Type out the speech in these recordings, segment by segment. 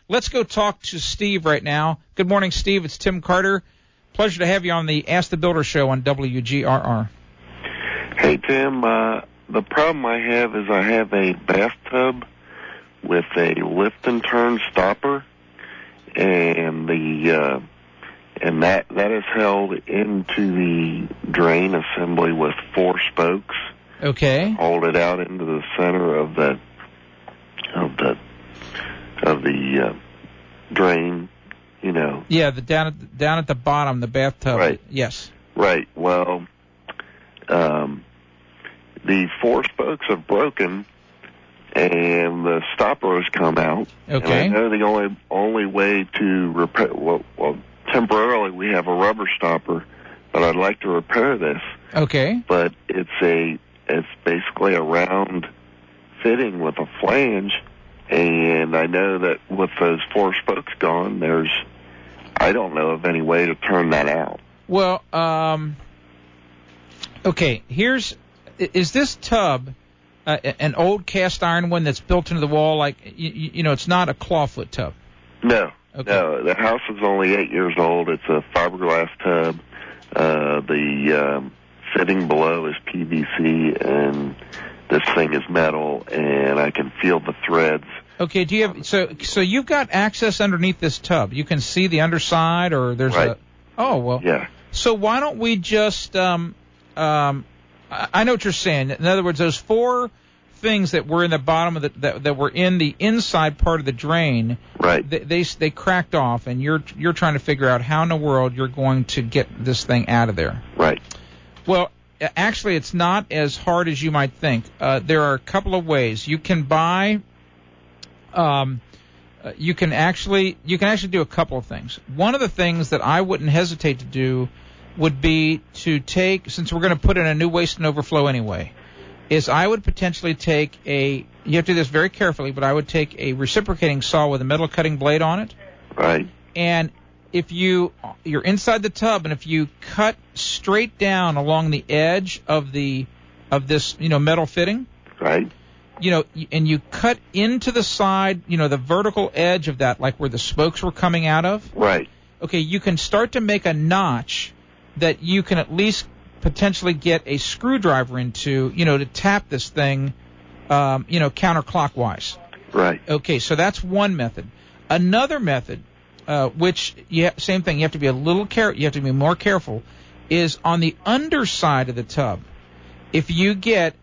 Let's go talk to Steve right now. Good morning, Steve. It's Tim Carter. Pleasure to have you on the Ask the Builder show on WGRR. Hey, Tim. The problem I have is I have a bathtub with a lift and turn stopper, and that is held into the drain assembly with 4 spokes. Okay. Hold it out into the center of the drain, you know. Yeah, down at the bottom, the bathtub. Right. Yes. Right. Well, the 4 spokes have broken, and the stopper has come out. Okay. And I know the only way to repair. Well, temporarily we have a rubber stopper, but I'd like to repair this. Okay. But it's basically a round fitting with a flange, and I know that with those 4 spokes gone, I don't know of any way to turn that out. Well, okay, is this tub an old cast iron one that's built into the wall? Like, you know, it's not a clawfoot tub. No. Okay. No, the house is only 8 years old. It's a fiberglass tub. The fitting below is PVC, and this thing is metal, and I can feel the threads. Okay, do you have so you've got access underneath this tub? You can see the underside, or there's right. Oh, well. Yeah. So why don't we just I know what you're saying. In other words, those 4 things that were in the bottom of that were in the inside part of the drain, right? They cracked off, and you're trying to figure out how in the world you're going to get this thing out of there. Right. Well, actually, it's not as hard as you might think. There are a couple of ways you can buy. You can actually do a couple of things. One of the things that I wouldn't hesitate to do would be to take, since we're going to put in a new waste and overflow anyway, is I would potentially take you have to do this very carefully, but I would take a reciprocating saw with a metal cutting blade on it. Right. And if you're inside the tub, and if you cut straight down along the edge of this, metal fitting. Right. And you cut into the side, the vertical edge of that, like where the spokes were coming out of. Right. Okay, you can start to make a notch that you can at least potentially get a screwdriver into, to tap this thing, counterclockwise. Right. Okay, so that's one method. Another method, which same thing, you have to be you have to be more careful, is on the underside of the tub. If you get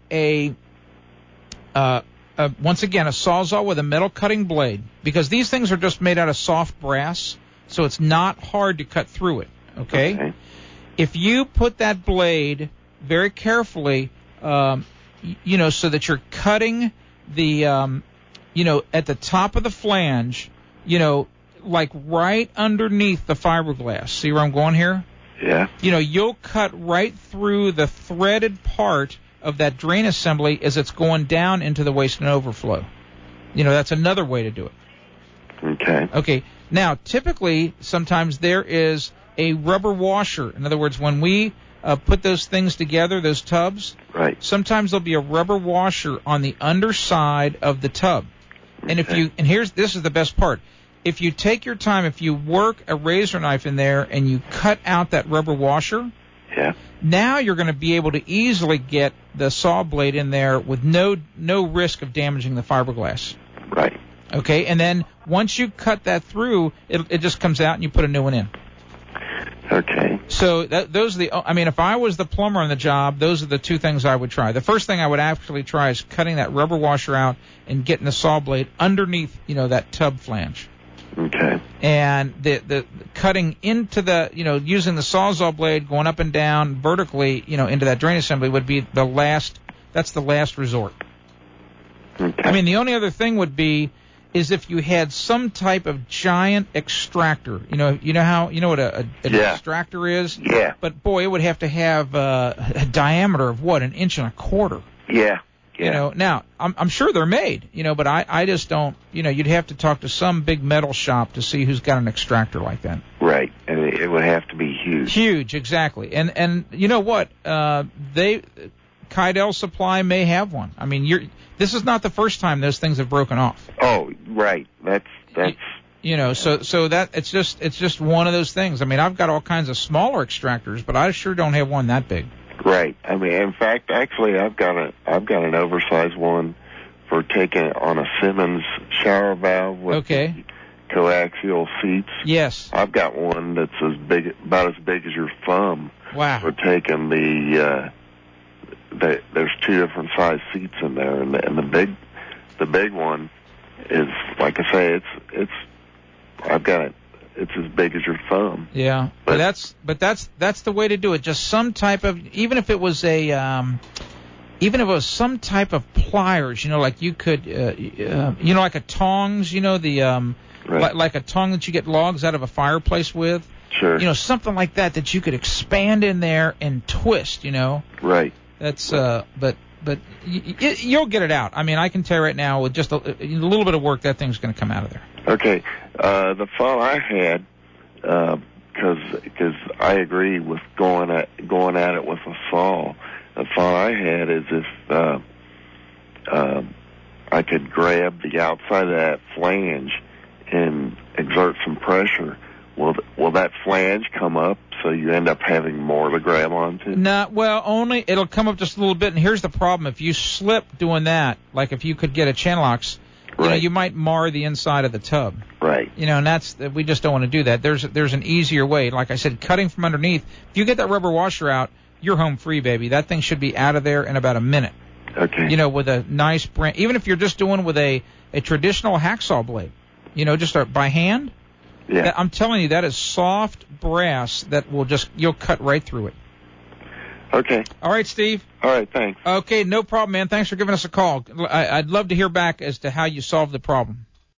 once again, a Sawzall with a metal cutting blade, because these things are just made out of soft brass, so it's not hard to cut through it, okay? If you put that blade very carefully, so that you're cutting the, at the top of the flange, like right underneath the fiberglass. See where I'm going here? Yeah. You'll cut right through the threaded part of that drain assembly as it's going down into the waste and overflow. That's another way to do it. Okay. Okay. Now, typically, sometimes there is a rubber washer. In other words, when we put those things together, those tubs, right, sometimes there'll be a rubber washer on the underside of the tub. And this is the best part. If you take your time, if you work a razor knife in there and you cut out that rubber washer, yeah, now you're going to be able to easily get the saw blade in there with no risk of damaging the fiberglass. Right. Okay, and then once you cut that through, it just comes out and you put a new one in. Okay. So those are if I was the plumber on the job, those are the 2 things I would try. The first thing I would actually try is cutting that rubber washer out and getting the saw blade underneath, that tub flange. Okay. And the cutting into the, using the Sawzall blade, going up and down vertically, into that drain assembly would be that's the last resort. Okay. The only other thing would be is if you had some type of giant extractor. You know what an extractor is? Yeah. But boy, it would have to have a diameter of what, 1.25 inches? Yeah. Yeah. Now I'm sure they're made, but I just don't, you'd have to talk to some big metal shop to see who's got an extractor like that. Right. And it would have to be huge. Huge, exactly. And you know what? Kydell Supply may have one. This is not the first time those things have broken off. Oh, right. That's You know, so that it's just one of those things. I mean, I've got all kinds of smaller extractors, but I sure don't have one that big. Right. I mean, in fact, actually, I've got an oversized one for taking it on a Simmons shower valve with coaxial seats. Yes. I've got one that's about as big as your thumb. Wow. For taking there's two different size seats in there, and the big one is, like I say, I've got it. It's as big as your thumb. Yeah, but that's the way to do it. Just some type of, even if it was some type of pliers, you know, like you could, like a tongs, you know, right. like a tong that you get logs out of a fireplace with. Sure. You know, something like that you could expand in there and twist. You know. Right. That's but you'll get it out. I mean, I can tell you right now, with just a little bit of work, that thing's going to come out of there. Okay. The thought I had, because I agree with going at it with a saw. The thought I had is if I could grab the outside of that flange and exert some pressure, will that flange come up so you end up having more to grab onto? No, well, only it'll come up just a little bit. And here's the problem: if you slip doing that, like if you could get a Channellox, you know, you might mar the inside of the tub. Right. You know, and we just don't want to do that. There's an easier way. Like I said, cutting from underneath. If you get that rubber washer out, you're home free, baby. That thing should be out of there in about a minute. Okay. You know, with a nice brand, even if you're just doing with a traditional hacksaw blade, you know, just by hand. Yeah. I'm telling you, that is soft brass that you'll cut right through it. Okay. All right, Steve. All right, thanks. Okay, no problem, man. Thanks for giving us a call. I'd love to hear back as to how you solved the problem.